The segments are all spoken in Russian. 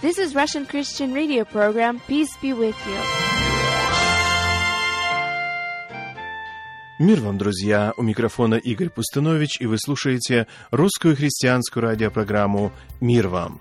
This is Russian Christian Radio program. Peace be with you. Мир вам, друзья! У микрофона Игорь Пустынович, и вы слушаете русскую христианскую радиопрограмму «Мир вам».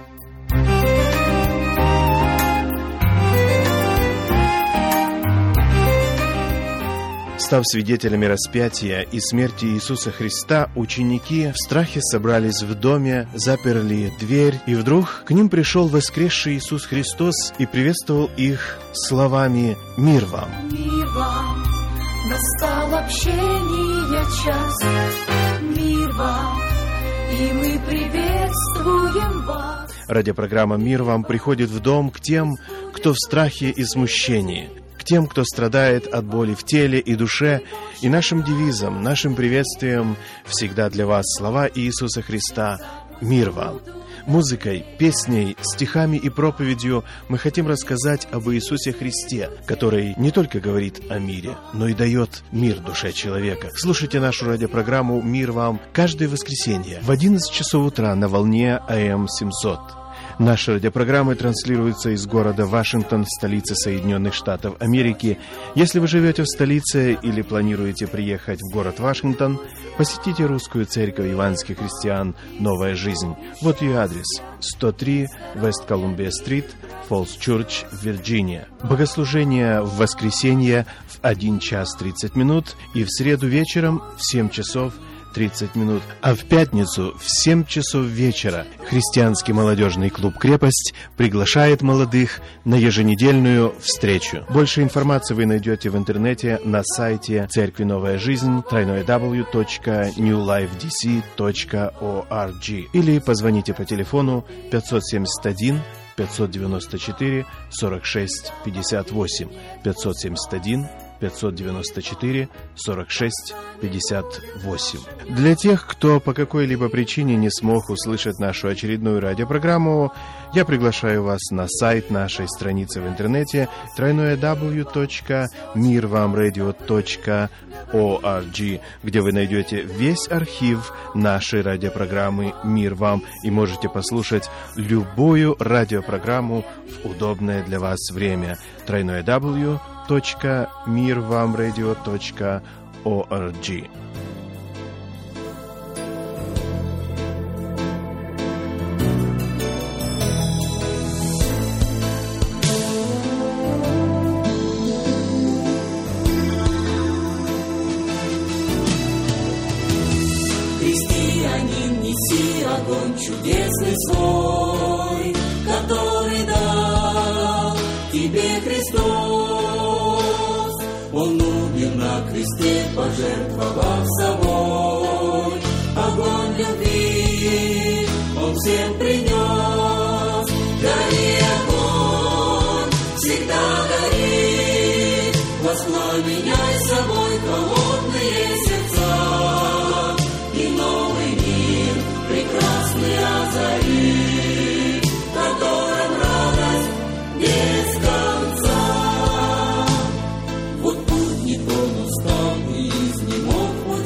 Став свидетелями распятия и смерти Иисуса Христа, ученики в страхе собрались в доме, заперли дверь, и вдруг к ним пришел воскресший Иисус Христос и приветствовал их словами «Мир вам». Мир вам, настал общение час, мир вам, и мы приветствуем вас. Радиопрограмма «Мир вам» приходит в дом к тем, кто в страхе и смущении, тем, кто страдает от боли в теле и душе, и нашим девизом, нашим приветствием всегда для вас слова Иисуса Христа «Мир вам». Музыкой, песней, стихами и проповедью мы хотим рассказать об Иисусе Христе, который не только говорит о мире, но и дает мир душе человека. Слушайте нашу радиопрограмму «Мир вам» каждое воскресенье в 11 часов утра на волне АМ 700. Наши радиопрограммы транслируются из города Вашингтон, столицы Соединенных Штатов Америки. Если вы живете в столице или планируете приехать в город Вашингтон, посетите русскую церковь евангельских христиан «Новая жизнь». Вот ее адрес: 103 West Columbia Street, Falls Church, Вирджиния. Богослужение в воскресенье в 1 час 30 минут и в среду вечером в 7 часов 30 минут, а в пятницу в 7 часов вечера христианский молодежный клуб «Крепость» приглашает молодых на еженедельную встречу. Больше информации вы найдете в интернете на сайте Церкви Новая Жизнь www.newlifedc.org или позвоните по телефону 571 594 46 58 571 594 46 58. Для тех, кто по какой-либо причине не смог услышать нашу очередную радиопрограмму, я приглашаю вас на сайт нашей страницы в интернете www.mirvamradio.org, где вы найдете весь архив нашей радиопрограммы «Мир вам» и можете послушать любую радиопрограмму в удобное для вас время. www.mirvamradio.org. Христианин, неси огонь чудесный свой, который дал тебе Христос. Он умер на кресте, пожертвовав собой. Огонь любви Он всем принес. Гори огонь, всегда гори, воспламеняй собой холодные сердца, и новый мир прекрасный озари, в котором радость без конца. Вот путник он устал и изнемог в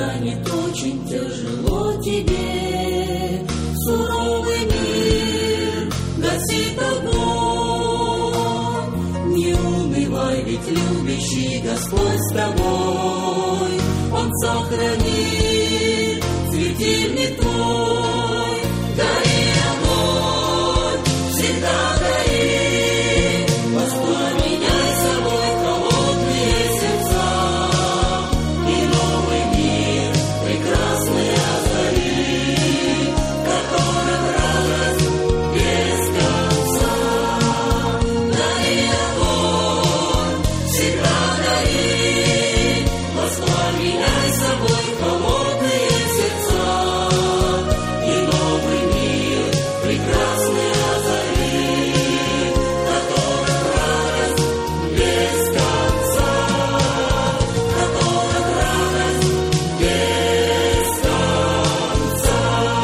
станет очень тяжело тебе. Суровый мир гасит огонь. Не унывай, ведь любящий Господь с тобой. Он сохранит светильник твой. Гори огонь, всегда гори. Воспламеняй собой холодные сердца. И новый мир прекрасный озари, в котором радость без конца. Гори огонь, всегда гори. Воспламеняй собой холодные сердца. И новый мир прекрасный озари, в котором радость без конца. В котором радость без конца.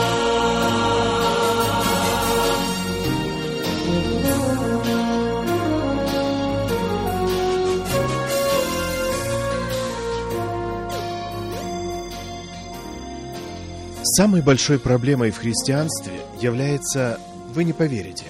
Самой большой проблемой в христианстве является, вы не поверите,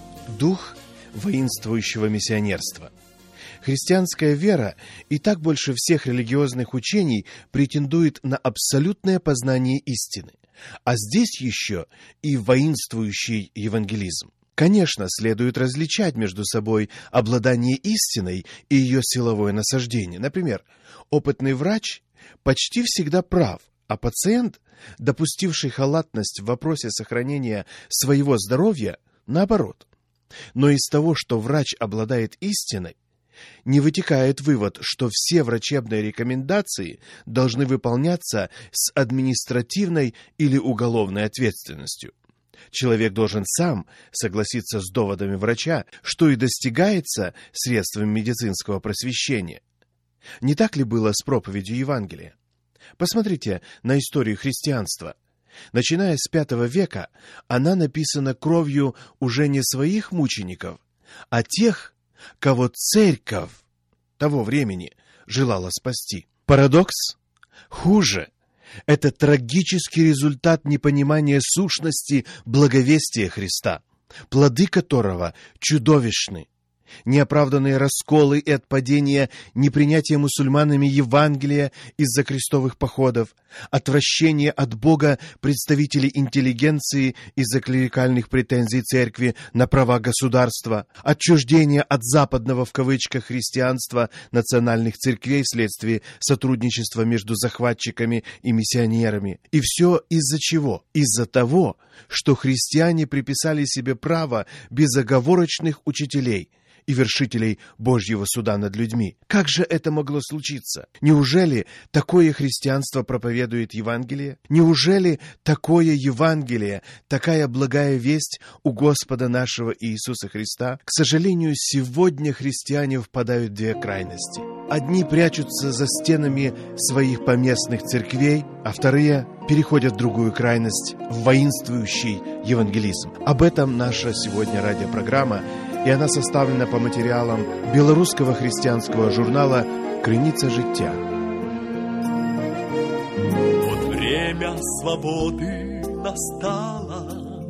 дух воинствующего миссионерства. Христианская вера и так больше всех религиозных учений претендует на абсолютное познание истины, а здесь еще и воинствующий евангелизм. Конечно, следует различать между собой обладание истиной и ее силовое насаждение. Например, опытный врач почти всегда прав, а пациент, допустивший халатность в вопросе сохранения своего здоровья, наоборот. Но из того, что врач обладает истиной, не вытекает вывод, что все врачебные рекомендации должны выполняться с административной или уголовной ответственностью. Человек должен сам согласиться с доводами врача, что и достигается средствами медицинского просвещения. Не так ли было с проповедью Евангелия? Посмотрите на историю христианства. Начиная с V века, она написана кровью уже не своих мучеников, а тех, кого церковь того времени желала спасти. Парадокс? Хуже. Это трагический результат непонимания сущности благовестия Христа, плоды которого чудовищны. Неоправданные расколы и отпадения, непринятие мусульманами Евангелия из-за крестовых походов, отвращение от Бога представителей интеллигенции из-за клерикальных претензий церкви на права государства, отчуждение от западного в кавычках христианства национальных церквей вследствие сотрудничества между захватчиками и миссионерами. И все из-за чего? Из-за того, что христиане приписали себе право безоговорочных учителей и вершителей Божьего суда над людьми. Как же это могло случиться? Неужели такое христианство проповедует Евангелие? Неужели такое Евангелие, такая благая весть у Господа нашего Иисуса Христа? К сожалению, сегодня христиане впадают в две крайности. Одни прячутся за стенами своих поместных церквей, а вторые переходят в другую крайность, в воинствующий евангелизм. Об этом наша сегодня радиопрограмма, и она составлена по материалам белорусского христианского журнала «Криница життя». Вот время свободы настало,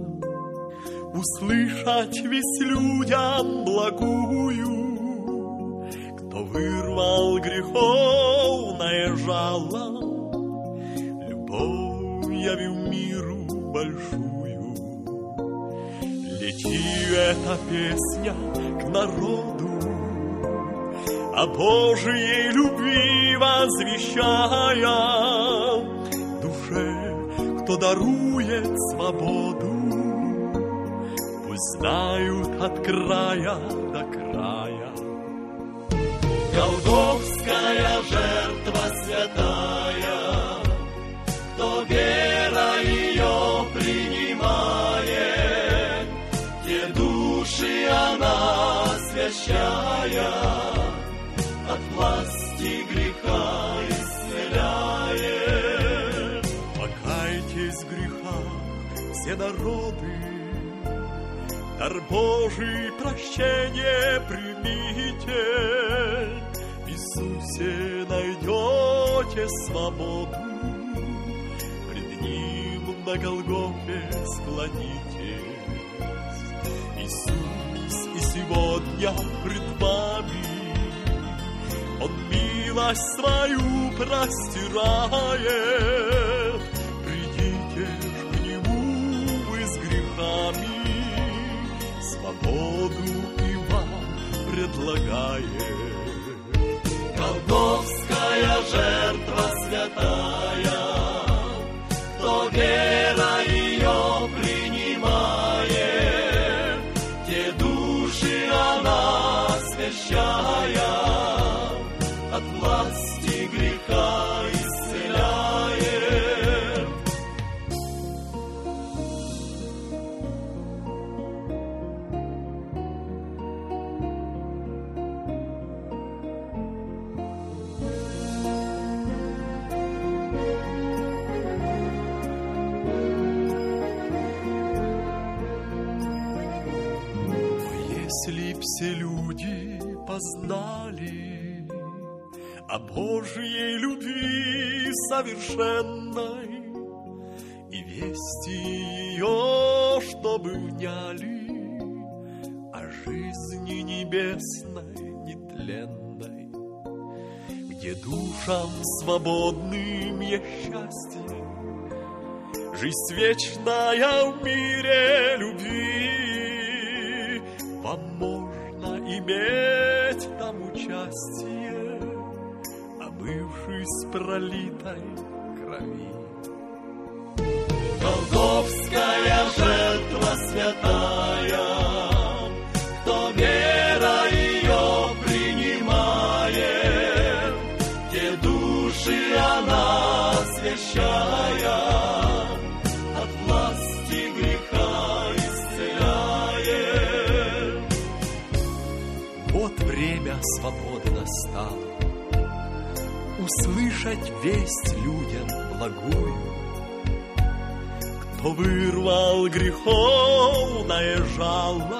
услышать весь людям благую, кто вырвал греховное жало, любовь явил миру большую. Лети эта песня к народу, о Божьей любви возвещая, душе, кто дарует свободу, пусть знают от края до края. Голгофская жертва святая, кто вера ее принимает, те души она освящая, от власти греха исцеляет. Покайтесь в грехах все народы, дар Божий прощение примите, в Иисусе найдете свободу, на Голгофе склонитесь. Иисус и сегодня пред вами, Он милость свою простирает. Придите ж к Нему вы с грехами, свободу и вам предлагает. Голгофская жертва святая, кто вера ее принимает, те души она освящая, от власти греха исцеляет. Если все люди познали о Божьей любви совершенной и вести ее, чтобы вняли, о жизни небесной, нетленной, где душам свободным есть счастье, жизнь вечная в мире любви. Вам можно иметь там участие, омывшись пролитой крови. Голгофская жертва святая, кто вера ее принимает, те души она освящая, от власти греха исцеляет. Вот время свободы настало, услышать весть людям благую. Кто вырвал греховное жало,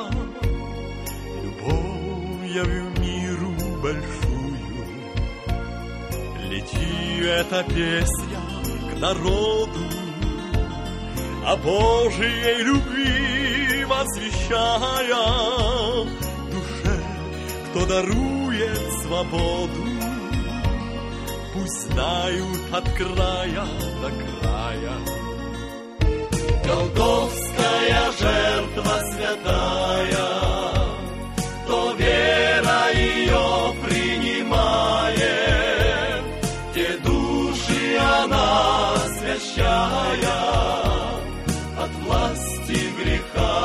любовью миру большую, лети эта песня к народу, о Божьей любви возвещая, душе, кто дарует свободу, пусть знают от края до края. Голгофская жертва святая, кто вера ее принимает, те души она освящая, от власти греха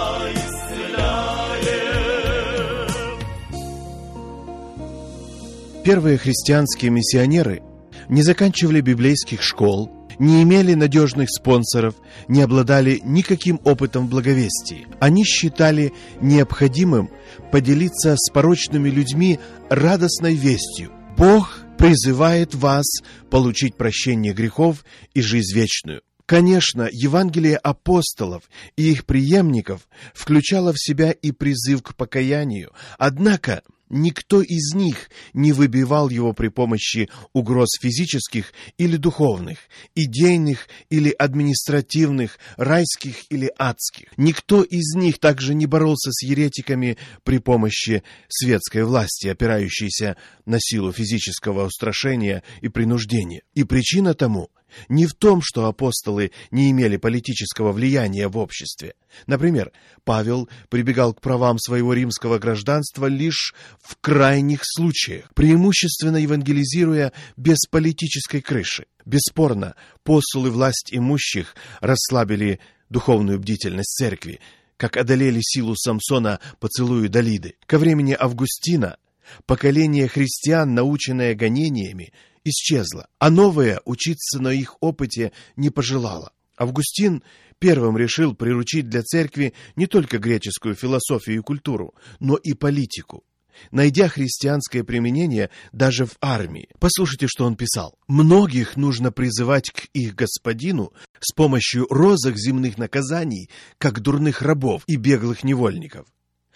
исцеляет. Первые христианские миссионеры не заканчивали библейских школ, не имели надежных спонсоров, не обладали никаким опытом в благовестии. Они считали необходимым поделиться с порочными людьми радостной вестью. Бог призывает вас получить прощение грехов и жизнь вечную. Конечно, Евангелие апостолов и их преемников включало в себя и призыв к покаянию, однако никто из них не выбивал его при помощи угроз физических или духовных, идейных или административных, райских или адских. Никто из них также не боролся с еретиками при помощи светской власти, опирающейся на силу физического устрашения и принуждения. И причина тому не в том, что апостолы не имели политического влияния в обществе. Например, Павел прибегал к правам своего римского гражданства лишь в крайних случаях, преимущественно евангелизируя без политической крыши. Бесспорно, посулы власть имущих расслабили духовную бдительность церкви, как одолели силу Самсона поцелую Далиды. Ко времени Августина поколение христиан, наученное гонениями, исчезло, а новое учиться на их опыте не пожелало. Августин первым решил приручить для церкви не только греческую философию и культуру, но и политику, найдя христианское применение даже в армии. Послушайте, что он писал. «Многих нужно призывать к их господину с помощью розок земных наказаний, как дурных рабов и беглых невольников.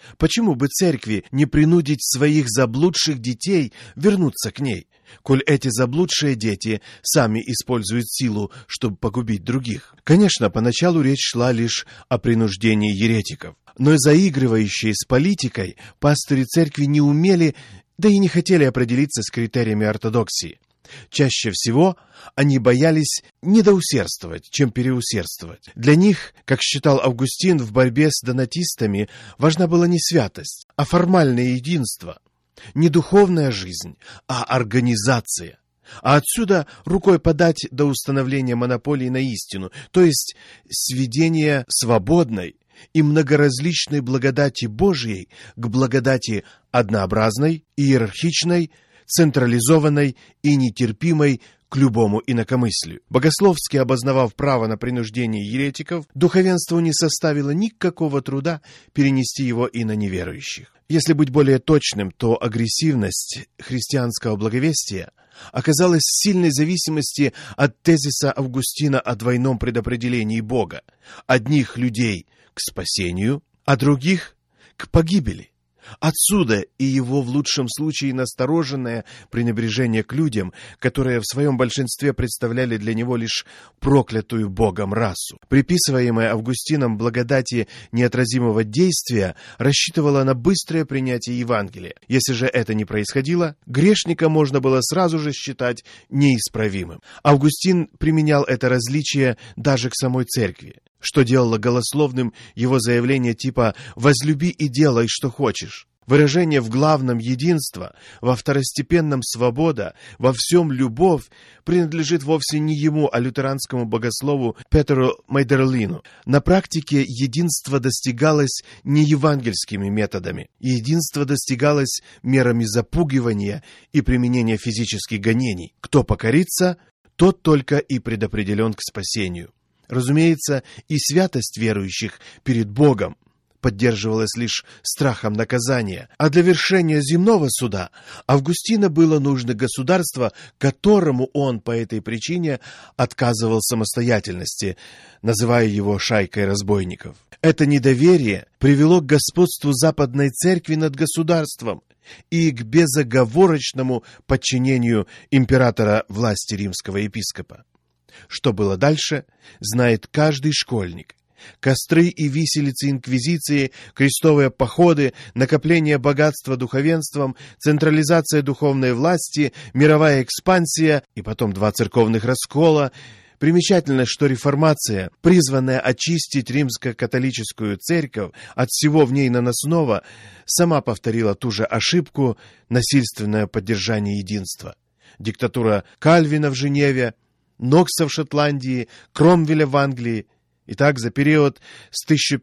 Почему бы церкви не принудить своих заблудших детей вернуться к ней, коль эти заблудшие дети сами используют силу, чтобы погубить других? Конечно, поначалу речь шла лишь о принуждении еретиков. Но заигрывающие с политикой пастыри церкви не умели, да и не хотели определиться с критериями ортодоксии. Чаще всего они боялись недоусердствовать, чем переусердствовать. Для них, как считал Августин, в борьбе с донатистами важна была не святость, а формальное единство, не духовная жизнь, а организация. А отсюда рукой подать до установления монополии на истину, то есть сведение свободной и многоразличной благодати Божьей к благодати однообразной, иерархичной, централизованной и нетерпимой к любому инакомыслию. Богословски обосновав право на принуждение еретиков, духовенству не составило никакого труда перенести его и на неверующих. Если быть более точным, то агрессивность христианского благовестия оказалась в сильной зависимости от тезиса Августина о двойном предопределении Бога. Одних людей к спасению, а других к погибели. Отсюда и его в лучшем случае настороженное пренебрежение к людям, которые в своем большинстве представляли для него лишь проклятую Богом расу. Приписываемая Августином благодати неотразимого действия рассчитывала на быстрое принятие Евангелия. Если же это не происходило, грешника можно было сразу же считать неисправимым. Августин применял это различие даже к самой церкви, что делало голословным его заявление типа «возлюби и делай, что хочешь». Выражение в главном единство, во второстепенном свобода, во всем любовь принадлежит вовсе не ему, а лютеранскому богослову Петеру Майдерлину. На практике единство достигалось не евангельскими методами. Единство достигалось мерами запугивания и применения физических гонений. Кто покорится, тот только и предопределен к спасению. Разумеется, и святость верующих перед Богом поддерживалась лишь страхом наказания, а для вершения земного суда Августина было нужно государство, которому он по этой причине отказывал самостоятельности, называя его шайкой разбойников. Это недоверие привело к господству Западной Церкви над государством и к безоговорочному подчинению императора власти римского епископа. Что было дальше, знает каждый школьник. Костры и виселицы инквизиции, крестовые походы, накопление богатства духовенством, централизация духовной власти, мировая экспансия и потом 2 церковных раскола. Примечательно, что реформация, призванная очистить римско-католическую церковь от всего в ней наносного, сама повторила ту же ошибку — насильственное поддержание единства. Диктатура Кальвина в Женеве, Нокса в Шотландии, Кромвеля в Англии. Итак, за период с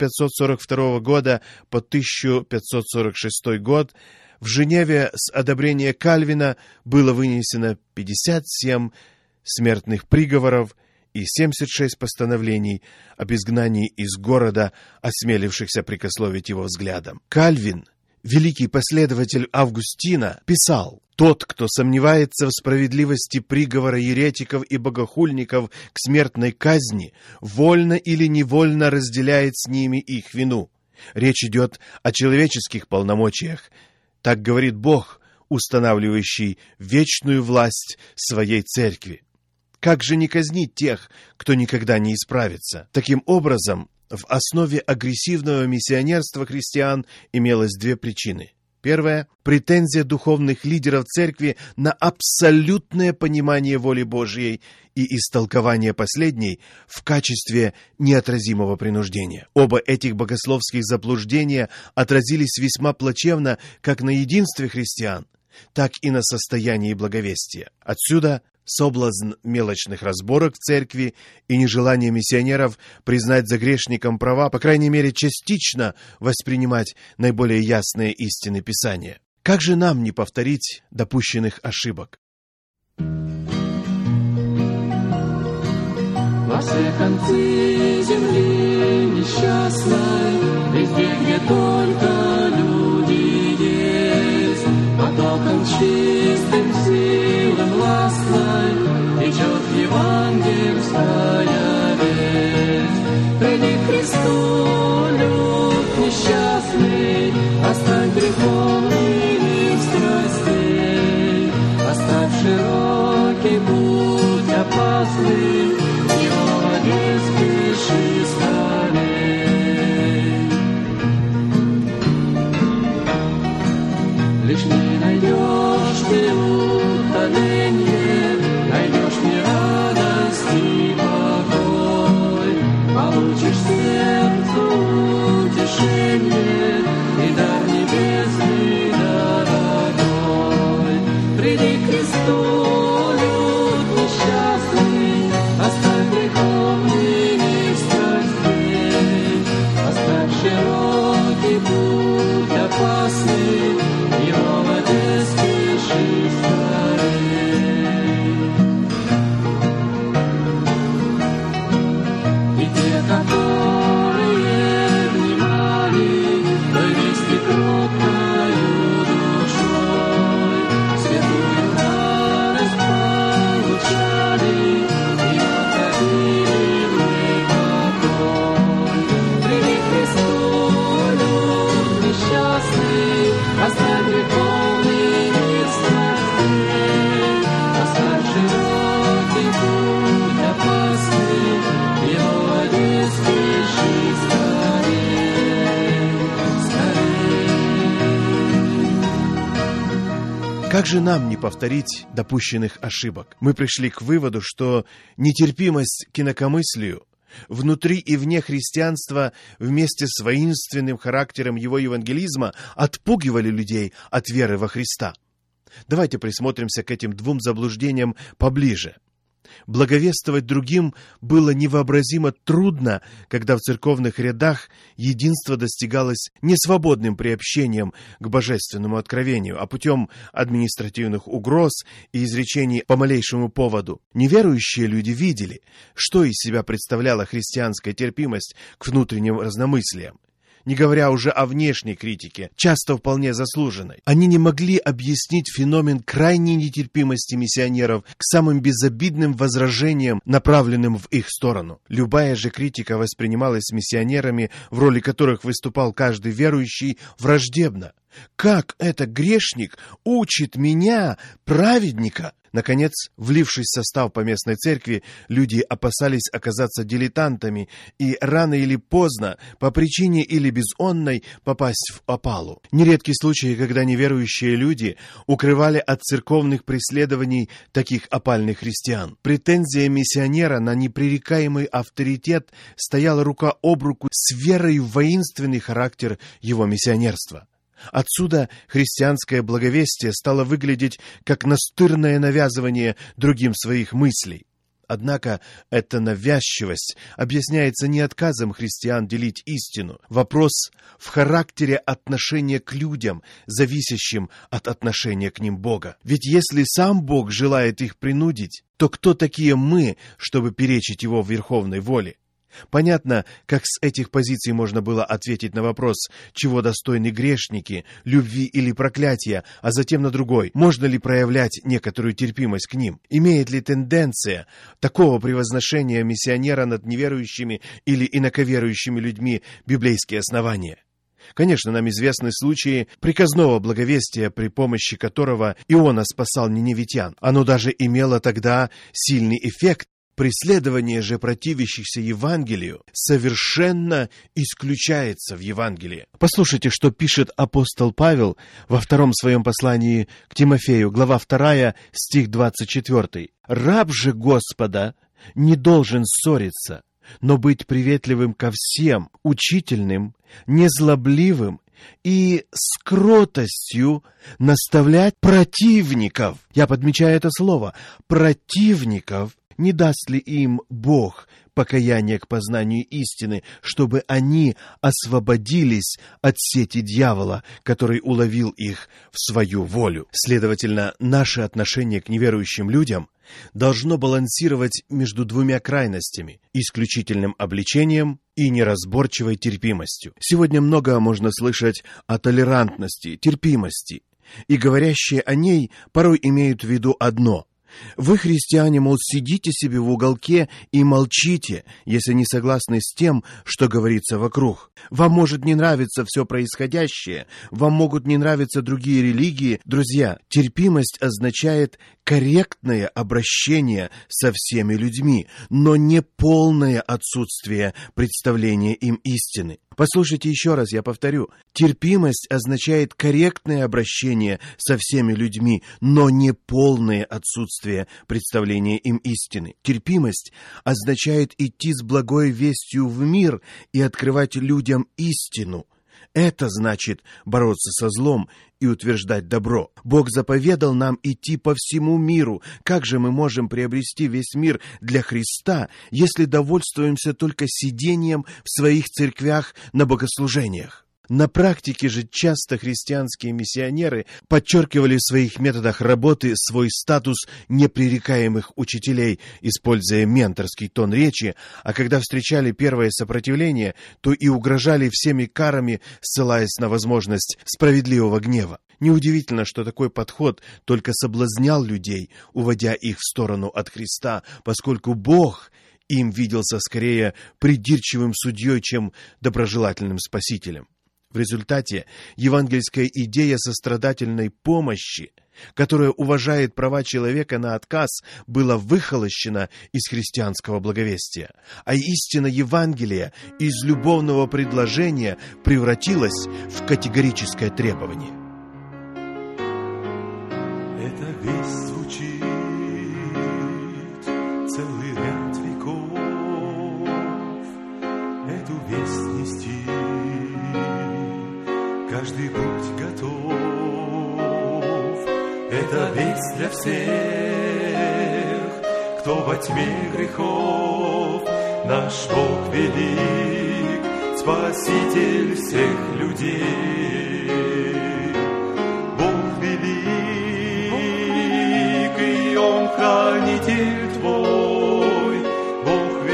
1542 года по 1546 год в Женеве с одобрения Кальвина было вынесено 57 смертных приговоров и 76 постановлений об изгнании из города, осмелившихся прикословить его взглядом. Кальвин, великий последователь Августина, писал: «Тот, кто сомневается в справедливости приговора еретиков и богохульников к смертной казни, вольно или невольно разделяет с ними их вину. Речь идет о человеческих полномочиях. Так говорит Бог, устанавливающий вечную власть своей церкви. Как же не казнить тех, кто никогда не исправится?» Таким образом, в основе агрессивного миссионерства христиан имелось 2 причины. Первая – претензия духовных лидеров церкви на абсолютное понимание воли Божьей и истолкование последней в качестве неотразимого принуждения. Оба этих богословских заблуждения отразились весьма плачевно как на единстве христиан, так и на состоянии благовестия. Отсюда соблазн мелочных разборок в церкви и нежелание миссионеров признать за грешником права, по крайней мере частично воспринимать наиболее ясные истины Писания. Как же нам не повторить допущенных ошибок? Во все концы земли несчастной, везде, где только люди есть, потоком чистым силам властной течет евангельская весть. Приди к Христу, люд несчастный, несчастный, Иова, не спеши скорей. Лишь не найдешь ты утоленье, найдешь не радость и покой, получишь сердцу утешение и дар небесный дорогой. Приди к Христу, люд несчастный, оставь греховный мир страстей, оставь широкий путь опасный, Иова, не спеши скорей. И те, которые внимали, той вести кроткою душой, святую радость получали и находили в ней покой. Приди к Христу, люд несчастный, оставь греховный мир страстей, оставь широкий путь опасный, Иова, не спеши скорей, скорей. Как же нам не повторить допущенных ошибок? Мы пришли к выводу, что нетерпимость к инакомыслию внутри и вне христианства вместе с воинственным характером его евангелизма отпугивали людей от веры во Христа. Давайте присмотримся к этим двум заблуждениям поближе. Благовествовать другим было невообразимо трудно, когда в церковных рядах единство достигалось не свободным приобщением к божественному откровению, а путем административных угроз и изречений по малейшему поводу. Неверующие люди видели, что из себя представляла христианская терпимость к внутренним разномыслиям, не говоря уже о внешней критике, часто вполне заслуженной. Они не могли объяснить феномен крайней нетерпимости миссионеров к самым безобидным возражениям, направленным в их сторону. Любая же критика воспринималась миссионерами, в роли которых выступал каждый верующий, враждебно. Как это грешник учит меня, праведника? Наконец, влившись в состав поместной церкви, люди опасались оказаться дилетантами и рано или поздно, по причине или безонной, попасть в опалу. Нередки случаи, когда неверующие люди укрывали от церковных преследований таких опальных христиан. Претензия миссионера на непререкаемый авторитет стояла рука об руку с верой в воинственный характер его миссионерства. Отсюда христианское благовестие стало выглядеть как настырное навязывание другим своих мыслей. Однако эта навязчивость объясняется не отказом христиан делить истину. Вопрос в характере отношения к людям, зависящим от отношения к ним Бога. Ведь если сам Бог желает их принудить, то кто такие мы, чтобы перечить его верховной воле? Понятно, как с этих позиций можно было ответить на вопрос, чего достойны грешники, любви или проклятия, а затем на другой, можно ли проявлять некоторую терпимость к ним. Имеет ли тенденция такого превозношения миссионера над неверующими или инаковерующими людьми библейские основания? Конечно, нам известны случаи приказного благовестия, при помощи которого Иона спасал ниневитян. Оно даже имело тогда сильный эффект. Преследование же противящихся Евангелию совершенно исключается в Евангелии. Послушайте, что пишет апостол Павел во втором своем послании к Тимофею, глава 2, стих 24. «Раб же Господа не должен ссориться, но быть приветливым ко всем, учительным, незлобливым и с кротостью наставлять противников». Я подмечаю это слово «противников». Не даст ли им Бог покаяние к познанию истины, чтобы они освободились от сети дьявола, который уловил их в свою волю? Следовательно, наше отношение к неверующим людям должно балансировать между двумя крайностями – исключительным обличением и неразборчивой терпимостью. Сегодня много можно слышать о толерантности, терпимости, и говорящие о ней порой имеют в виду одно – Вы, христиане, мол, сидите себе в уголке и молчите, если не согласны с тем, что говорится вокруг. Вам может не нравиться все происходящее, вам могут не нравиться другие религии. Друзья, терпимость означает корректное обращение со всеми людьми, но не полное отсутствие представления им истины. Послушайте еще раз, я повторю. Терпимость означает корректное обращение со всеми людьми, но не полное отсутствие представления им истины. Терпимость означает идти с благой вестью в мир и открывать людям истину. Это значит бороться со злом и утверждать добро. Бог заповедал нам идти по всему миру. Как же мы можем приобрести весь мир для Христа, если довольствуемся только сидением в своих церквях на богослужениях? На практике же часто христианские миссионеры подчеркивали в своих методах работы свой статус непререкаемых учителей, используя менторский тон речи, а когда встречали первое сопротивление, то и угрожали всеми карами, ссылаясь на возможность справедливого гнева. Неудивительно, что такой подход только соблазнял людей, уводя их в сторону от Христа, поскольку Бог им виделся скорее придирчивым судьей, чем доброжелательным спасителем. В результате евангельская идея сострадательной помощи, которая уважает права человека на отказ, была выхолощена из христианского благовестия, а истина Евангелия из любовного предложения превратилась в категорическое требование. Эта весть звучит целый ряд веков, эту весть нести каждый будь готов. Это весть для всех, кто во тьме грехов. Наш Бог велик, Спаситель всех людей. Бог велик, и Он хранитель твой. Бог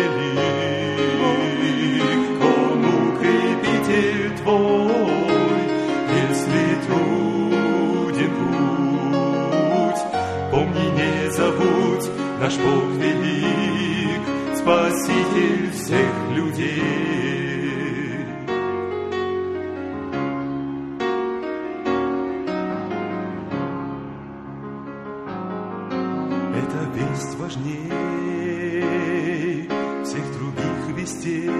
велик, Он укрепитель твой. Наш Бог велик, Спаситель всех людей. Эта весть важней всех других вестей.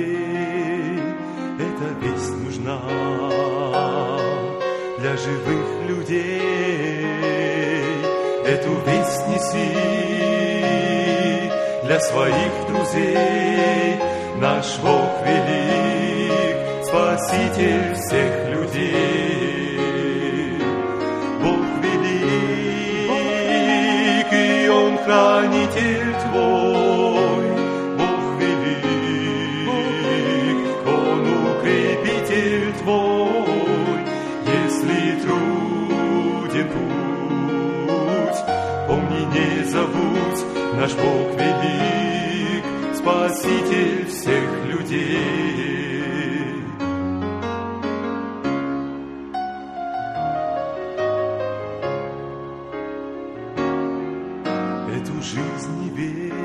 Эта весть нужна для живых людей. Эту весть неси для своих друзей. Наш Бог велик, Спаситель всех людей. Бог велик, и Он хранитель твой. Бог велик, Он укрепитель твой. Если труден путь, помни, не забудь, наш Бог велик, Спаситель всех людей. Эту жизнь и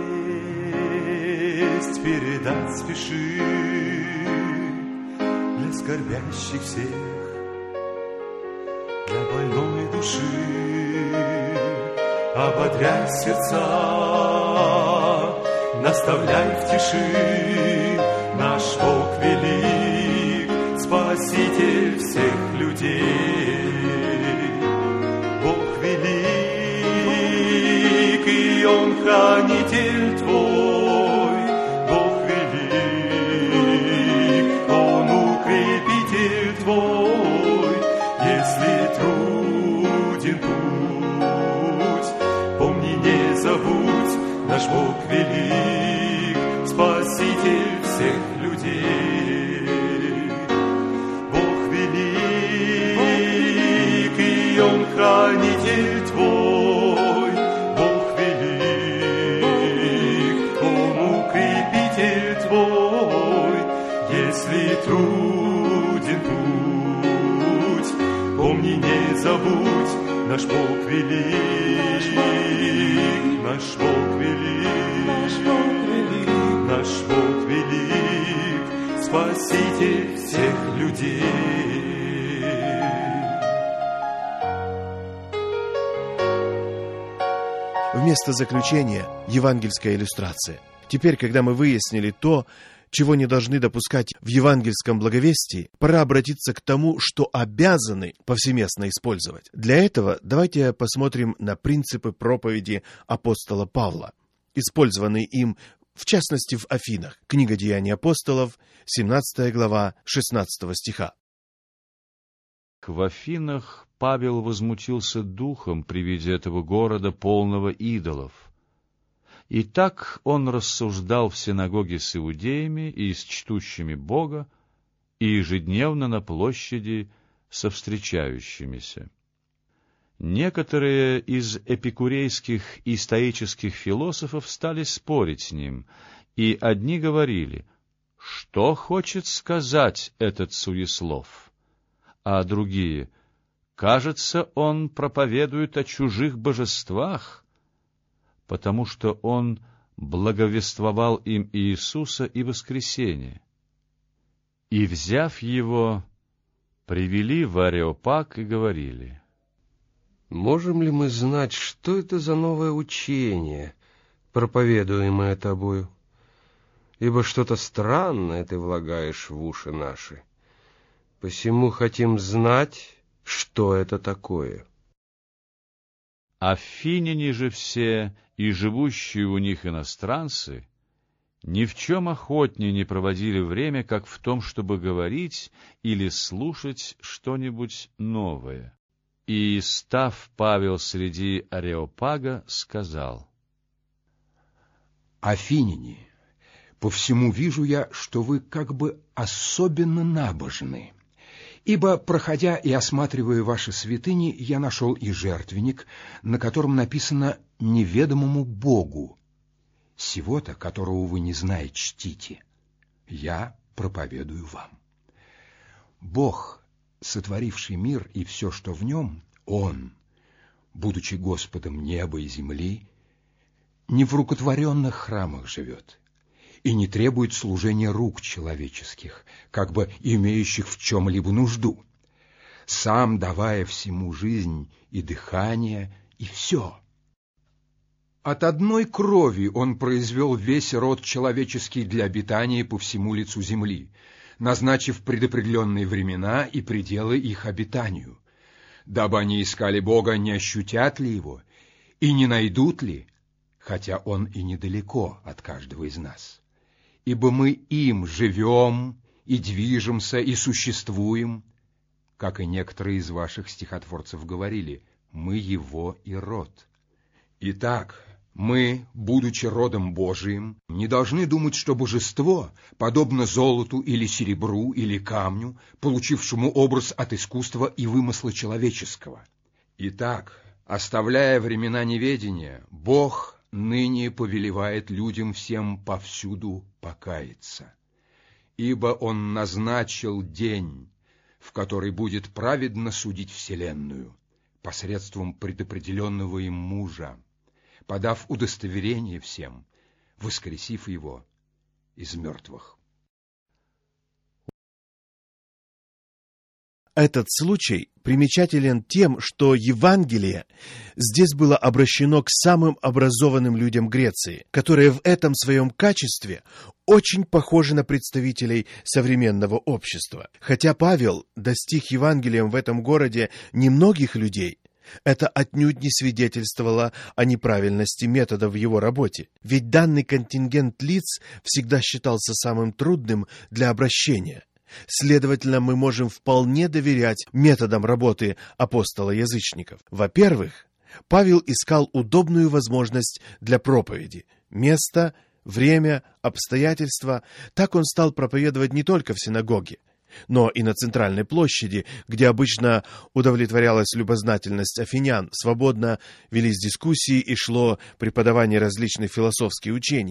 весть передать спеши для скорбящих всех, для больной души. Ободряй сердца, наставляй в тиши. Наш Бог велик, Спаситель всех людей. Бог велик, и Он хранитель твой. Бог велик, Он укрепитель твой. Если труден путь, помни, не забудь, наш Бог велик, Спаситель всех людей. Бог велик, и Он хранитель твой. Бог велик, Он укрепитель твой. Если труден путь, помни, не забудь, наш Бог велик, наш Бог велик, наш Бог велик, наш Бог велик, Спаситель всех людей. Вместо заключения – евангельская иллюстрация. Теперь, когда мы выяснили то, чего не должны допускать в евангельском благовестии, пора обратиться к тому, что обязаны повсеместно использовать. Для этого давайте посмотрим на принципы проповеди апостола Павла, использованные им, в частности, в Афинах. Книга Деяний апостолов, 17 глава, 16 стиха. В Афинах Павел возмутился духом при виде этого города, полного идолов. И так он рассуждал в синагоге с иудеями и с чтущими Бога, и ежедневно на площади со встречающимися. Некоторые из эпикурейских и стоических философов стали спорить с ним, и одни говорили: «Что хочет сказать этот суеслов?» А другие: «Кажется, он проповедует о чужих божествах», потому что он благовествовал им Иисуса и воскресение. И, взяв его, привели в Ареопаг и говорили: «Можем ли мы знать, что это за новое учение, проповедуемое тобою? Ибо что-то странное ты влагаешь в уши наши. Посему хотим знать, что это такое». Афиняне же все и живущие у них иностранцы ни в чем охотнее не проводили время, как в том, чтобы говорить или слушать что-нибудь новое. И, став Павел среди Ареопага, сказал: «Афиняне, по всему вижу я, что вы как бы особенно набожны. Ибо, проходя и осматривая ваши святыни, я нашел и жертвенник, на котором написано «неведомому Богу». Сего-то, которого вы не знаете, чтите. Я проповедую вам. Бог, сотворивший мир и все, что в нем, Он, будучи Господом неба и земли, не в рукотворенных храмах живет и не требует служения рук человеческих, как бы имеющих в чем-либо нужду, сам давая всему жизнь и дыхание, и все. От одной крови Он произвел весь род человеческий для обитания по всему лицу земли, назначив предопределенные времена и пределы их обитанию, дабы они искали Бога, не ощутят ли Его, и не найдут ли, хотя Он и недалеко от каждого из нас. Ибо мы им живем и движемся и существуем, как и некоторые из ваших стихотворцев говорили, мы Его и род. Итак, мы, будучи родом Божиим, не должны думать, что божество, подобно золоту или серебру или камню, получившему образ от искусства и вымысла человеческого. Итак, оставляя времена неведения, Бог ныне повелевает людям всем повсюду покаяться. Ибо Он назначил день, в который будет праведно судить вселенную, посредством предопределенного им мужа, подав удостоверение всем, воскресив его из мертвых. Этот случай примечателен тем, что Евангелие здесь было обращено к самым образованным людям Греции, которые в этом своем качестве очень похожи на представителей современного общества. Хотя Павел достиг Евангелием в этом городе немногих людей, это отнюдь не свидетельствовало о неправильности метода в его работе. Ведь данный контингент лиц всегда считался самым трудным для обращения. Следовательно, мы можем вполне доверять методам работы апостола-язычников. Во-первых, Павел искал удобную возможность для проповеди. Место, время, обстоятельства. Так он стал проповедовать не только в синагоге, но и на центральной площади, где обычно удовлетворялась любознательность афинян, свободно велись дискуссии и шло преподавание различных философских учений.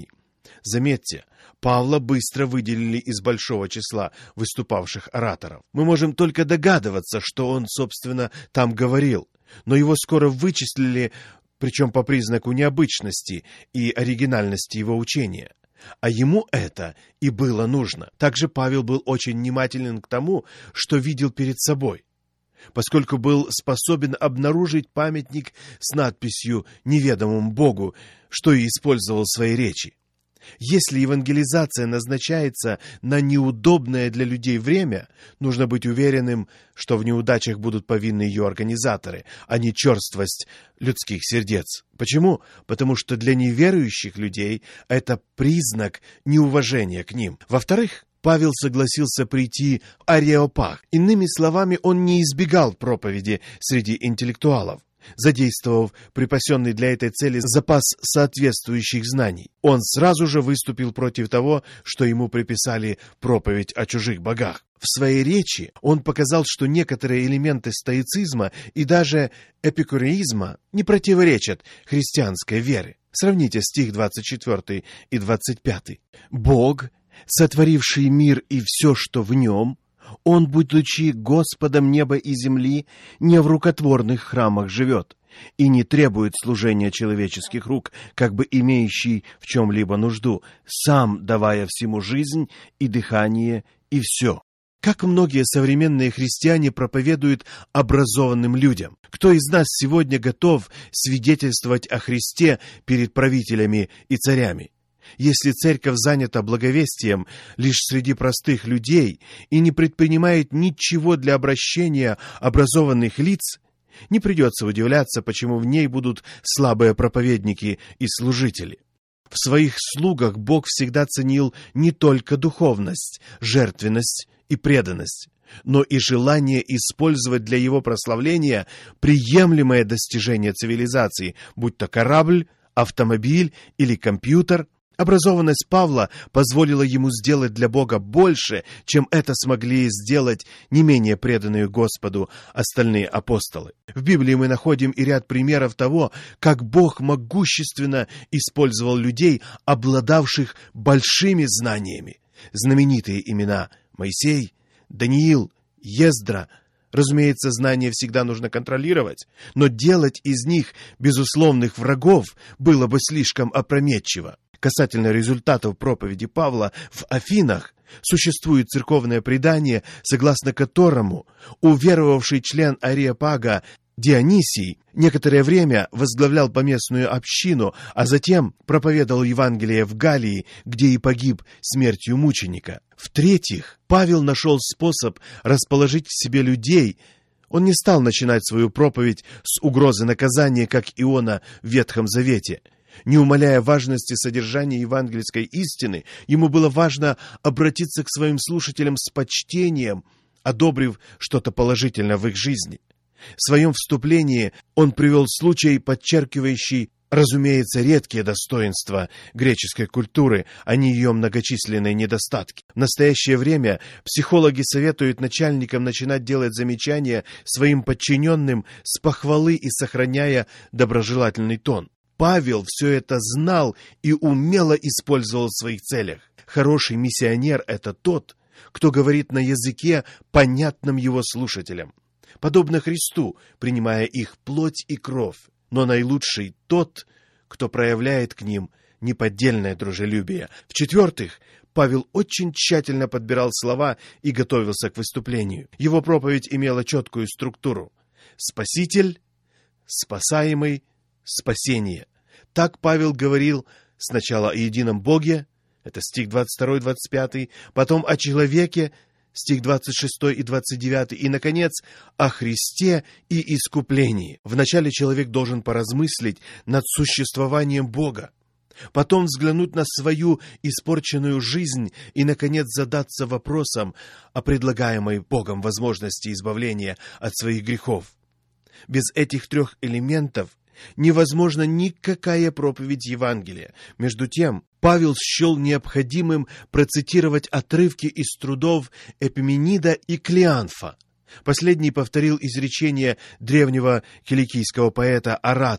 Заметьте, Павла быстро выделили из большого числа выступавших ораторов. Мы можем только догадываться, что он, собственно, там говорил, но его скоро вычислили, причем по признаку необычности и оригинальности его учения. А ему это и было нужно. Также Павел был очень внимателен к тому, что видел перед собой, поскольку был способен обнаружить памятник с надписью «Неведомому Богу», что и использовал в своей речи. Если евангелизация назначается на неудобное для людей время, нужно быть уверенным, что в неудачах будут повинны ее организаторы, а не черствость людских сердец. Почему? Потому что для неверующих людей это признак неуважения к ним. Во-вторых, Павел согласился прийти в Ареопаг. Иными словами, он не избегал проповеди среди интеллектуалов, задействовав припасенный для этой цели запас соответствующих знаний. Он сразу же выступил против того, что ему приписали проповедь о чужих богах. В своей речи он показал, что некоторые элементы стоицизма и даже эпикуреизма не противоречат христианской вере. Сравните стих 24 и 25. «Бог, сотворивший мир и все, что в нем, Он, будучи Господом неба и земли, не в рукотворных храмах живет и не требует служения человеческих рук, как бы имеющий в чем-либо нужду, сам давая всему жизнь и дыхание и все». Как многие современные христиане проповедуют образованным людям? Кто из нас сегодня готов свидетельствовать о Христе перед правителями и царями? Если церковь занята благовестием лишь среди простых людей и не предпринимает ничего для обращения образованных лиц, не придется удивляться, почему в ней будут слабые проповедники и служители. В своих слугах Бог всегда ценил не только духовность, жертвенность и преданность, но и желание использовать для его прославления приемлемое достижение цивилизации, будь то корабль, автомобиль или компьютер. Образованность Павла позволила ему сделать для Бога больше, чем это смогли сделать не менее преданные Господу остальные апостолы. В Библии мы находим и ряд примеров того, как Бог могущественно использовал людей, обладавших большими знаниями. Знаменитые имена Моисей, Даниил, Ездра. Разумеется, знания всегда нужно контролировать, но делать из них безусловных врагов было бы слишком опрометчиво. Касательно результатов проповеди Павла в Афинах, существует церковное предание, согласно которому уверовавший член Ареопага Дионисий некоторое время возглавлял поместную общину, а затем проповедовал Евангелие в Галлии, где и погиб смертью мученика. В-третьих, Павел нашел способ расположить в себе людей. Он не стал начинать свою проповедь с угрозы наказания, как Иона в Ветхом Завете. Не умаляя важности содержания евангельской истины, ему было важно обратиться к своим слушателям с почтением, одобрив что-то положительное в их жизни. В своем вступлении он привел случай, подчеркивающий, разумеется, редкие достоинства греческой культуры, а не ее многочисленные недостатки. В настоящее время психологи советуют начальникам начинать делать замечания своим подчиненным с похвалы и сохраняя доброжелательный тон. Павел все это знал и умело использовал в своих целях. Хороший миссионер — это тот, кто говорит на языке, понятном его слушателям, подобно Христу, принимая их плоть и кровь. Но наилучший тот, кто проявляет к ним неподдельное дружелюбие. В-четвертых, Павел очень тщательно подбирал слова и готовился к выступлению. Его проповедь имела четкую структуру: спаситель, спасаемый, спасение. Так Павел говорил сначала о едином Боге, это стих 22-25, потом о человеке, стих 26 и 29, и, наконец, о Христе и искуплении. Вначале человек должен поразмыслить над существованием Бога, потом взглянуть на свою испорченную жизнь и, наконец, задаться вопросом о предлагаемой Богом возможности избавления от своих грехов. Без этих трех элементов невозможна никакая проповедь Евангелия. Между тем, Павел счел необходимым процитировать отрывки из трудов Эпименида и Клеанфа. Последний повторил изречение древнего киликийского поэта Арата: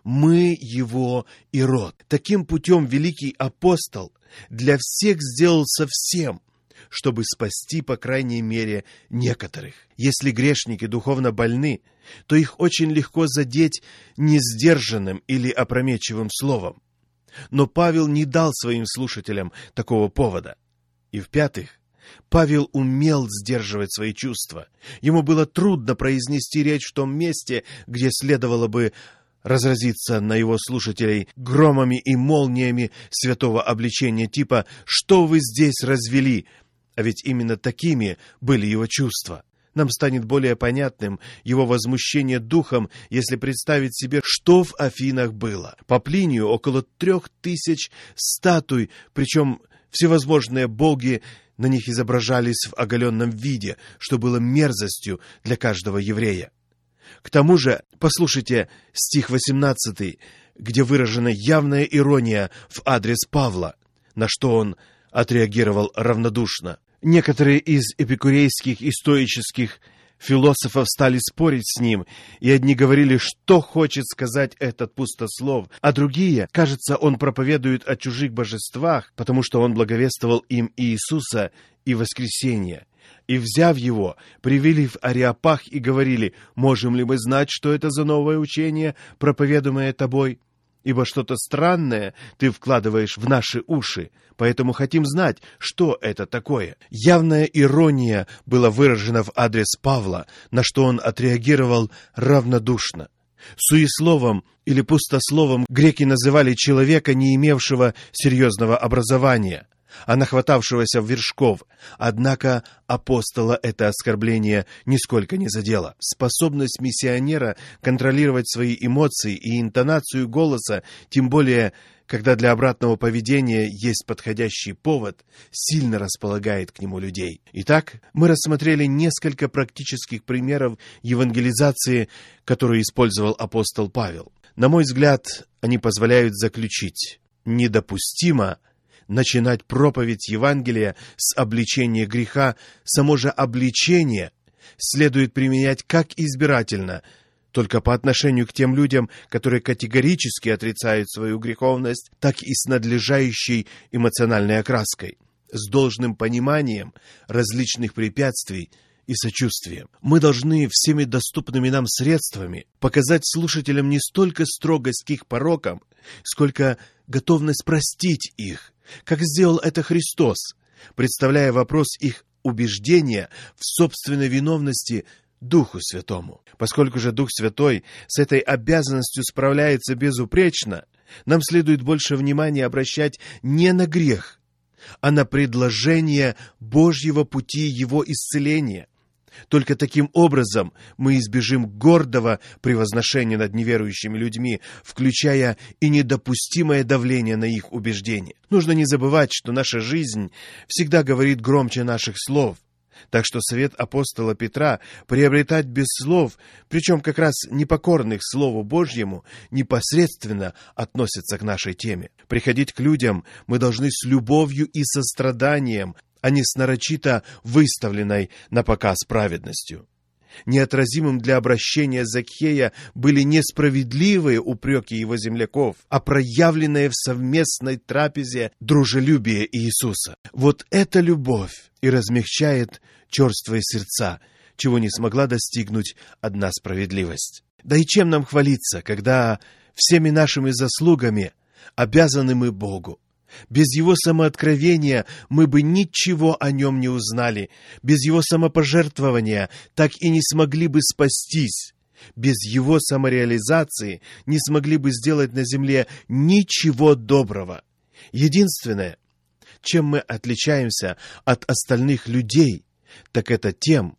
Мы его и род. Таким путем великий апостол для всех сделался всем, чтобы спасти, по крайней мере, некоторых. Если грешники духовно больны, то их очень легко задеть несдержанным или опрометчивым словом. Но Павел не дал своим слушателям такого повода. И в-пятых, Павел умел сдерживать свои чувства. Ему было трудно произнести речь в том месте, где следовало бы разразиться на его слушателей громами и молниями святого обличения типа «Что вы здесь развели?», а ведь именно такими были его чувства. Нам станет более понятным его возмущение духом, если представить себе, что в Афинах было. По Плинию около 3000 статуй, причем всевозможные боги на них изображались в оголенном виде, что было мерзостью для каждого еврея. К тому же, послушайте стих 18, где выражена явная ирония в адрес Павла, на что он отреагировал равнодушно. Некоторые из эпикурейских и стоических философов стали спорить с ним, и одни говорили, что хочет сказать этот пустослов, а другие, кажется, он проповедует о чужих божествах, потому что он благовествовал им Иисуса и воскресение. И, взяв его, привели в Ареопаг и говорили: «Можем ли мы знать, что это за новое учение, проповедуемое тобой? Ибо что-то странное ты вкладываешь в наши уши, поэтому хотим знать, что это такое». Явная ирония была выражена в адрес Павла, на что он отреагировал равнодушно. Суесловом или пустословом греки называли человека, не имевшего серьезного образования, а нахватавшегося вершков. Однако апостола это оскорбление нисколько не задело. Способность миссионера контролировать свои эмоции и интонацию голоса, тем более, когда для обратного поведения есть подходящий повод, сильно располагает к нему людей. Итак, мы рассмотрели несколько практических примеров евангелизации, которые использовал апостол Павел. На мой взгляд, они позволяют заключить: недопустимо начинать проповедь Евангелия с обличения греха. Само же обличение следует применять как избирательно, только по отношению к тем людям, которые категорически отрицают свою греховность, так и с надлежащей эмоциональной окраской, с должным пониманием различных препятствий и сочувствием. Мы должны всеми доступными нам средствами показать слушателям не столько строгость к их порокам, сколько готовность простить их, как сделал это Христос, представляя вопрос их убеждения в собственной виновности Духу Святому. Поскольку же Дух Святой с этой обязанностью справляется безупречно, нам следует больше внимания обращать не на грех, а на предложение Божьего пути его исцеления. Только таким образом мы избежим гордого превозношения над неверующими людьми, включая и недопустимое давление на их убеждения. Нужно не забывать, что наша жизнь всегда говорит громче наших слов. Так что совет апостола Петра приобретать без слов, причем как раз непокорных Слову Божьему, непосредственно относится к нашей теме. Приходить к людям мы должны с любовью и состраданием, а не с нарочито выставленной на показ праведностью. Неотразимым для обращения Закхея были не справедливые упреки его земляков, а проявленное в совместной трапезе дружелюбие Иисуса. Вот эта любовь и размягчает черствые сердца, чего не смогла достигнуть одна справедливость. Да и чем нам хвалиться, когда всеми нашими заслугами обязаны мы Богу? Без Его самооткровения мы бы ничего о Нем не узнали. Без Его самопожертвования так и не смогли бы спастись. Без Его самореализации не смогли бы сделать на земле ничего доброго. Единственное, чем мы отличаемся от остальных людей, так это тем,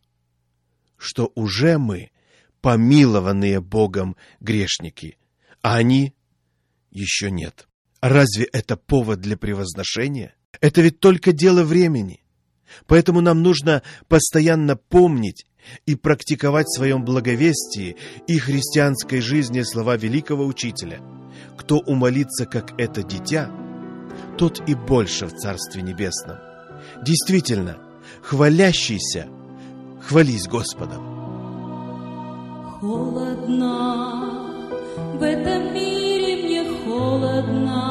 что уже мы помилованные Богом грешники, а они еще нет. Разве это повод для превозношения? Это ведь только дело времени. Поэтому нам нужно постоянно помнить и практиковать в своем благовестии и христианской жизни слова великого учителя: «Кто умолится, как это дитя, тот и больше в Царстве Небесном». Действительно, хвалящийся, хвались Господом. Холодна В этом мире мне холодно,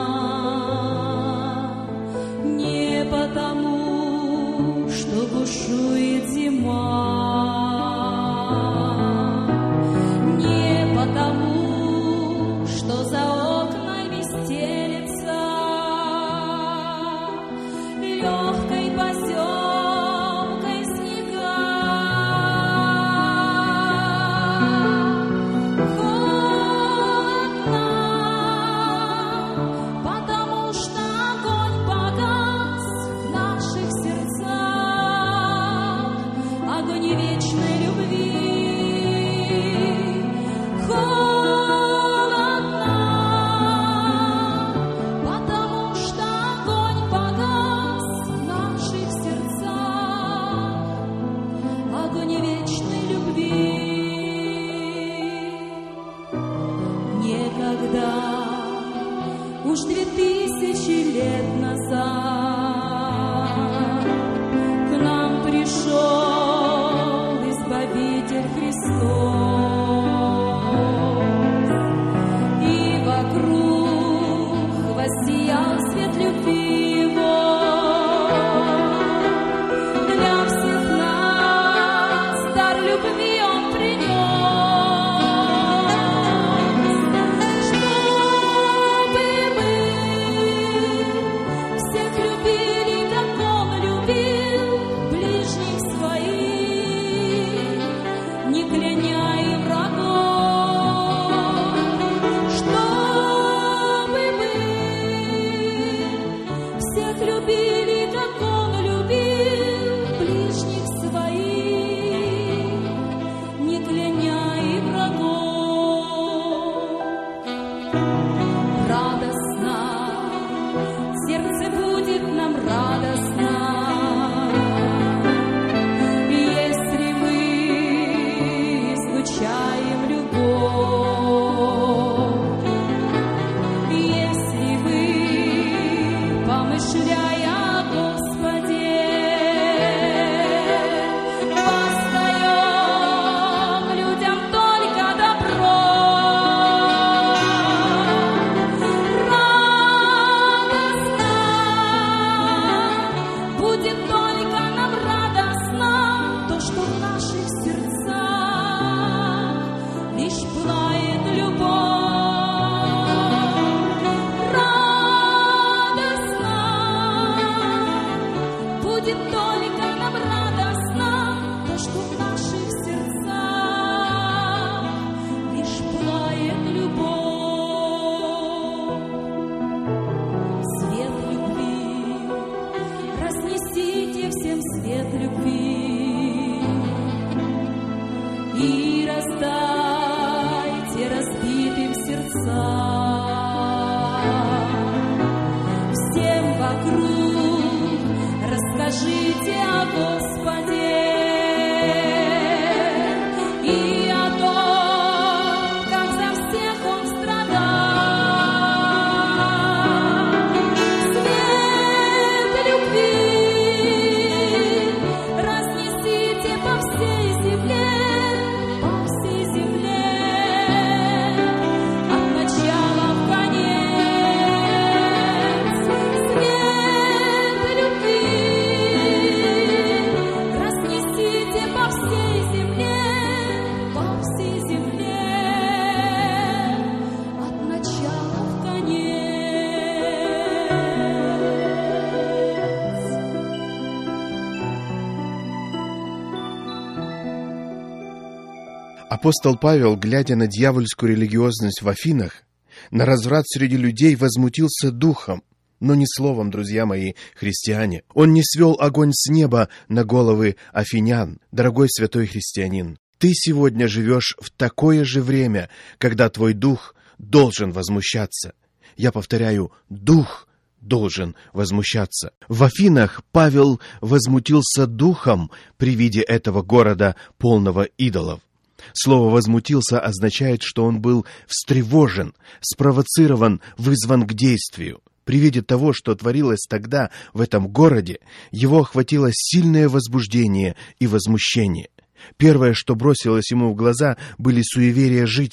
не потому, что бушует зима, не потому, что за окнами стелется легкой поземкой снега. Холодно, потому что огонь погас в наших сердцах, огонь вечной любви. Холодно, потому что огонь погас в наших сердцах, огонь вечной любви. Некогда, уж 2000 лет назад, к нам пришел Избавитель Христос, и вокруг воссиял свет любви Его. Для всех нас дар любви Он принес, чтобы мы всех любили, как Он любил ближних своих, не кляня и врагов. Чтобы мы всех любили, как Он любил ближних своих, не кляня и врагов. Радостно, сердце будет нам радостно, если мы излучаем любовь, если мы, помышляя о Господе, воздаем людям только добро. Радостно, будет только нам радостно то, что в наших сердцах лишь пылает любовь. Радостно, будет только нам радостно то, что в наших сердцах лишь пылает любовь. Свет любви, разнесите всем свет любви и раздайте разбитым сердцам. Всем вокруг расскажите о Господе и о том, как за всех Он страдал. Свет любви разнесите по всей земле, от начала в конец. Свет любви разнесите по всей земле, от начала в конец. Апостол Павел, глядя на дьявольскую религиозность в Афинах, на разврат среди людей, возмутился духом, но не словом, друзья мои, христиане. Он не свел огонь с неба на головы афинян. Дорогой святой христианин, ты сегодня живешь в такое же время, когда твой дух должен возмущаться. Я повторяю, дух должен возмущаться. В Афинах Павел возмутился духом при виде этого города, полного идолов. Слово «возмутился» означает, что он был встревожен, спровоцирован, вызван к действию. При виде того, что творилось тогда в этом городе, его охватило сильное возбуждение и возмущение. Первое, что бросилось ему в глаза, были суеверия жителей.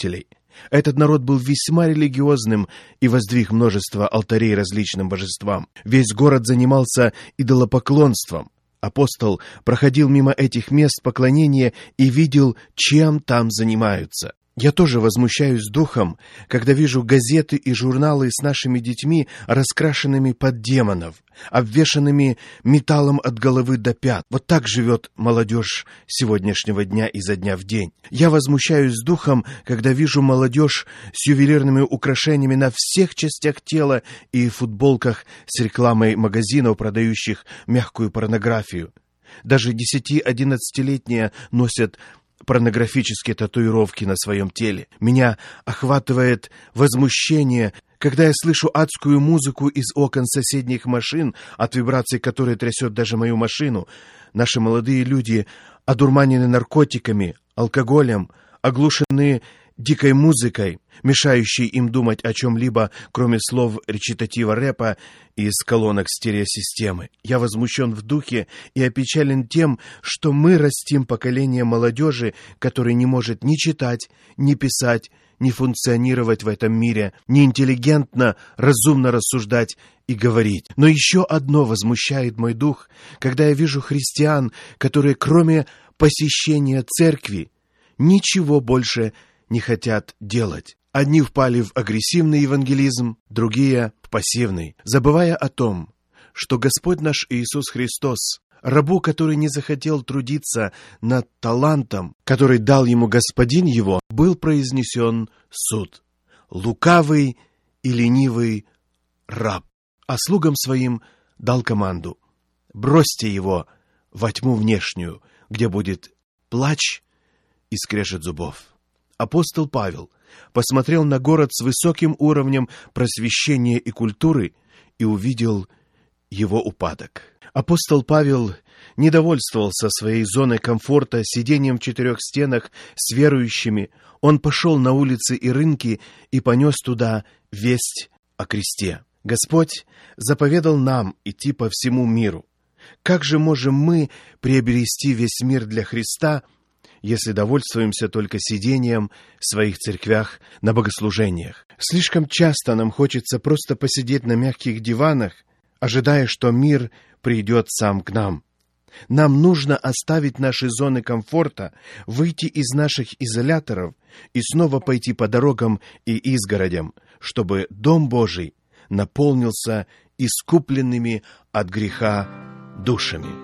Этот народ был весьма религиозным и воздвиг множество алтарей различным божествам. Весь город занимался идолопоклонством. Апостол проходил мимо этих мест поклонения и видел, чем там занимаются. Я тоже возмущаюсь духом, когда вижу газеты и журналы с нашими детьми, раскрашенными под демонов, обвешанными металлом от головы до пят. Вот так живет молодежь сегодняшнего дня изо дня в день. Я возмущаюсь духом, когда вижу молодежь с ювелирными украшениями на всех частях тела и футболках с рекламой магазинов, продающих мягкую порнографию. Даже 10-11-летние носят порнографические татуировки на своем теле. Меня охватывает возмущение, когда я слышу адскую музыку из окон соседних машин, от вибраций которой трясет даже мою машину. Наши молодые люди одурманены наркотиками, алкоголем, оглушены дикой музыкой, мешающей им думать о чем-либо, кроме слов речитатива рэпа из колонок стереосистемы. Я возмущен в духе и опечален тем, что мы растим поколение молодежи, которое не может ни читать, ни писать, ни функционировать в этом мире, ни интеллигентно, разумно рассуждать и говорить. Но еще одно возмущает мой дух, когда я вижу христиан, которые кроме посещения церкви ничего больше не хотят делать. Одни впали в агрессивный евангелизм, другие — в пассивный, забывая о том, что Господь наш Иисус Христос, рабу, который не захотел трудиться над талантом, который дал ему Господин его, был произнесен суд. Лукавый и ленивый раб. А слугам своим дал команду: бросьте его во тьму внешнюю, где будет плач и скрежет зубов. Апостол Павел посмотрел на город с высоким уровнем просвещения и культуры и увидел его упадок. Апостол Павел не довольствовался своей зоной комфорта, сидением в 4 стенах с верующими. Он пошел на улицы и рынки и понес туда весть о кресте. Господь заповедал нам идти по всему миру. Как же можем мы приобрести весь мир для Христа, если довольствуемся только сидением в своих церквях на богослужениях? Слишком часто нам хочется просто посидеть на мягких диванах, ожидая, что мир придет сам к нам. Нам нужно оставить наши зоны комфорта, выйти из наших изоляторов и снова пойти по дорогам и изгородям, чтобы Дом Божий наполнился искупленными от греха душами.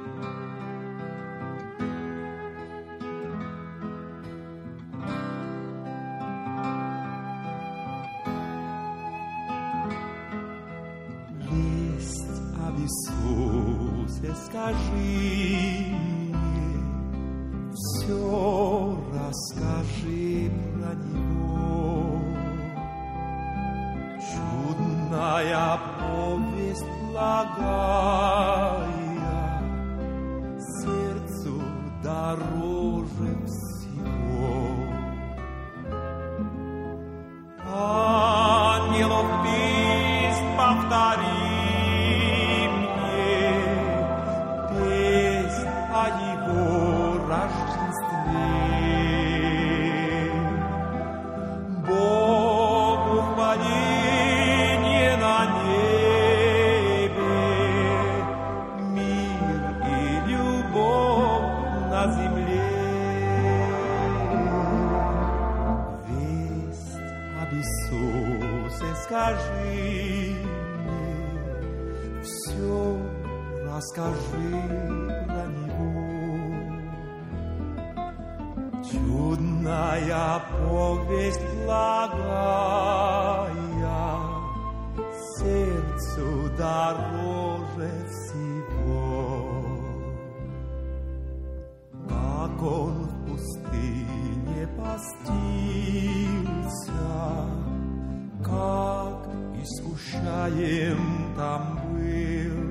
Иисусе, скажи мне, все расскажи про Него. Чудная повесть благая, сердцу дороже всего. Ангелов песнь повтори о Его рождестве. Богу хваление на небе, мир и любовь на земле. Весть об Иисусе скажи мне, все расскажи про Него. Чудная повесть благая, сердцу дороже всего. Как Он в пустыне постился, как искушаем там был,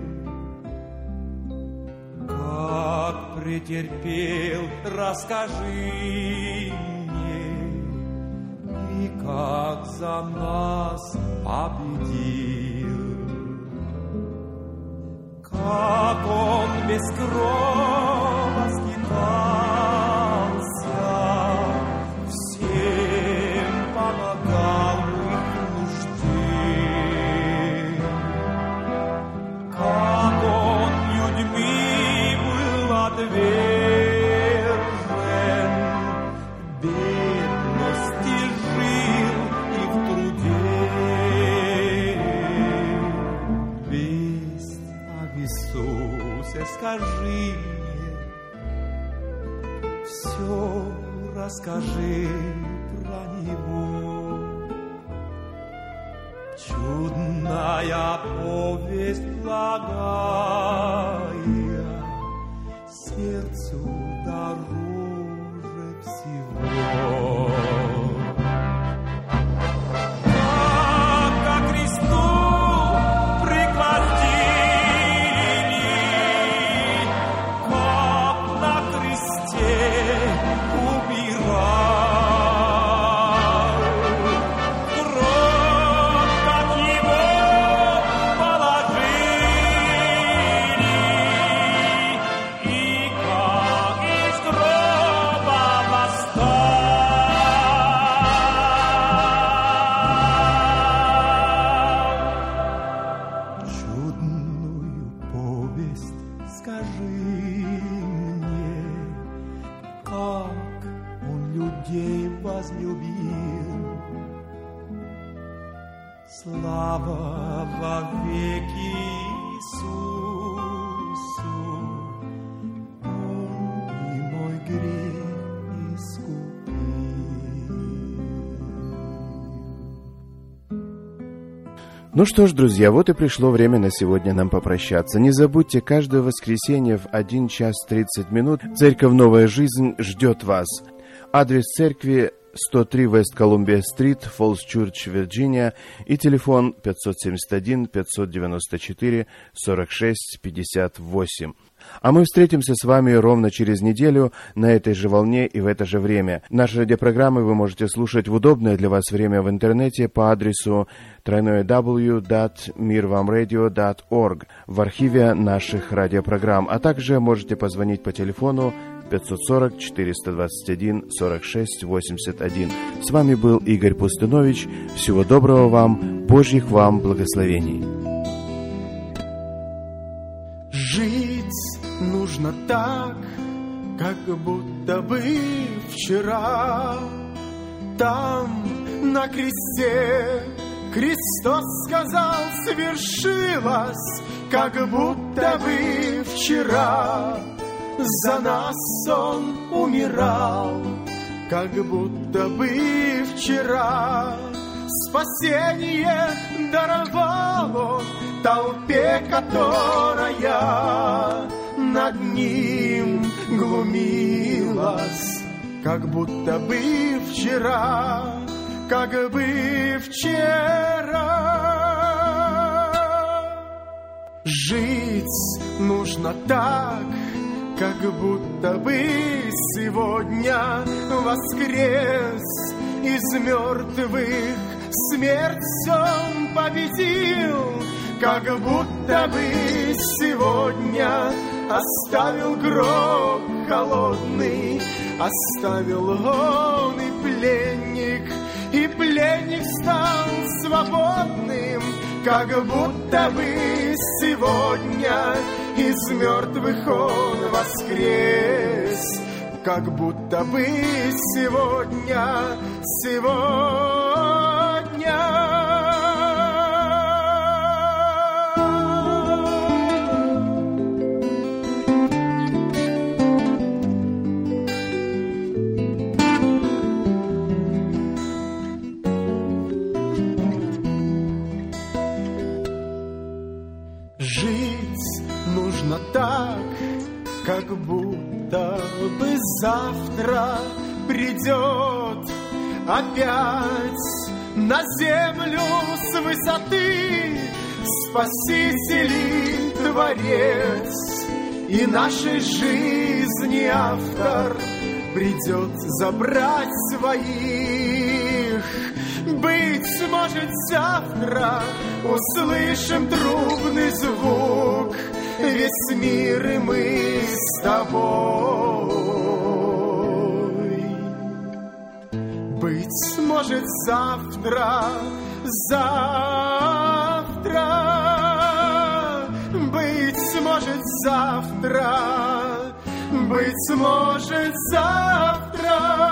как претерпел, расскажи мне, и как за нас победил. Как Он без крови скитался, всем помогал. расскажи про него. Чудная повесть благая, сердцу дороже всего. Ко кресту пригвоздили, как на кресте умирал. Гроб, как его положили, и как из гроба восстал. Чудную повесть скажи мне, как он людей возлюбил. Слава во веки Иисусу, он и мой грех искупил. Ну что ж, друзья, вот и пришло время на сегодня нам попрощаться. Не забудьте, каждое воскресенье в 1 час 30 минут Церковь «Новая жизнь» ждет вас. Адрес церкви 103 Вест Колумбия-стрит, Фоллс Чурч, Вирджиния, и телефон 571-594-46-58. А мы встретимся с вами ровно через неделю на этой же волне и в это же время. Наши радиопрограммы вы можете слушать в удобное для вас время в интернете по адресу www.mirvamradio.org в архиве наших радиопрограмм, а также можете позвонить по телефону 540-421-46-81. С вами был Игорь Пустынович. Всего доброго вам, Божьих вам благословений. Жить нужно так, как будто бы вчера. Там, на кресте, Христос сказал, свершилось, как будто бы вчера. За нас Он умирал, как будто бы вчера. Спасение даровал Он толпе, которая над Ним глумилась, как будто бы вчера, как бы вчера. Жить нужно так, как будто бы сегодня воскрес из мертвых, смерть Он победил, как будто бы сегодня оставил гроб холодный, оставил Он и пленник стал свободным, как будто бы сегодня из мертвых Он воскрес, как будто бы сегодня. Жить нужно так, как будто бы завтра придет опять на землю с высоты Спаситель и Творец, и нашей жизни автор придет забрать своих. Быть может, завтра услышим трубный звук, весь мир и мы с тобой. Быть может, завтра, быть может, завтра, быть может, завтра.